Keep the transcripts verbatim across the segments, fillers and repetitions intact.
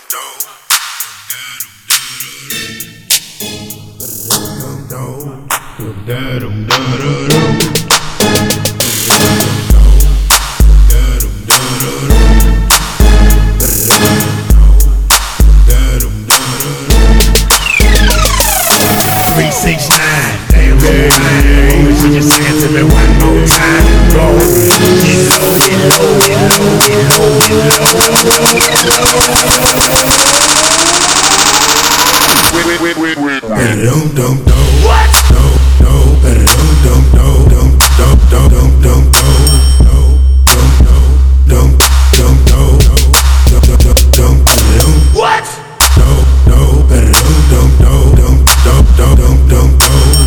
three six nine, damn good mind. She just saying to me one more time. Go, get low, get low, get low, get low, get low. Wait, wait, wait, wait, wait. Dum dum dum. What? Dum dum dum dum dum dum dum dum dum dum dum dum dum dum dum. What? Dum dum dum dum dum dum dum dum dum.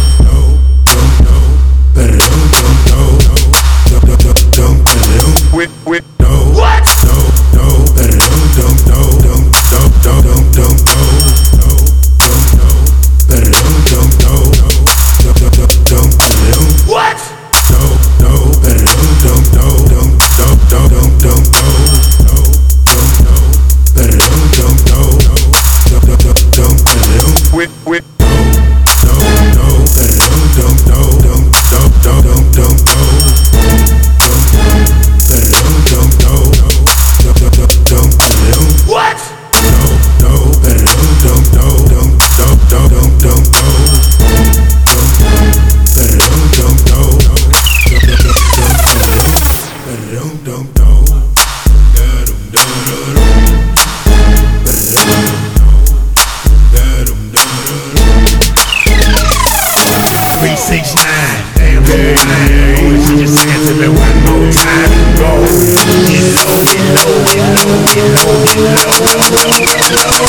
Wait, wait, no. What? No, no, better dum dum dum dum dum dum dum dum dum better dum dum dum dum dum dum. What? No, no, better dum dum dum dum dum dum dum dum better dum dum dum dum dum. Wait, wait, no, no, no, better dum dum dum dum dum dum dum dum. What? No, no, better dum dum dum dum dum dum dum dum. Better dum dum dum better dum dum dum. three six nine, damn good mind. She just saying to me one more time. Go, get low, get low, get low, get low, get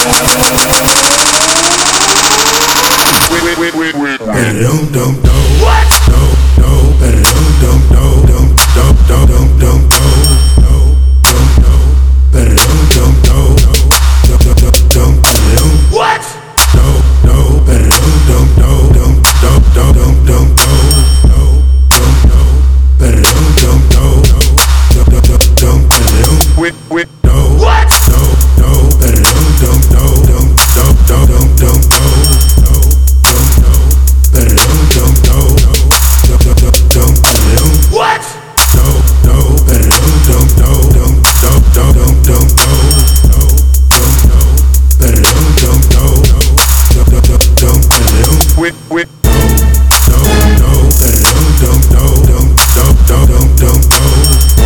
low. Wait, wait, wait, wait, wait. Better dum dum dum. What? No, no, better dum dum dum dum dum dum dum dum. Better dum dum dum dum dum dum. What? No, no, better dum dum dum dum dum dum dum dum. Better dum dum dum dum dum dum. Wait, wait, no. What? No, no, better dum dum dum dum dum dum dum dum. Better dum dum dum dum dum dum. What? No, no, better dum dum dum dum dum dum dum dum. Better dum dum dum dum dum dum. Wait, wait, no, no, no, better dum dum dum dum dum dum dum dum.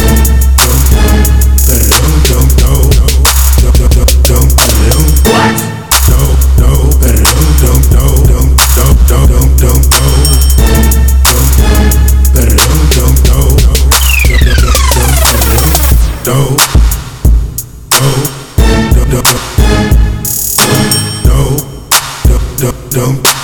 Better dum dum dum dum dum dum. What? No, no, better dum dum dum dum dum dum dum dum. Better dum dum dum dum dum dum dum dum dum dum.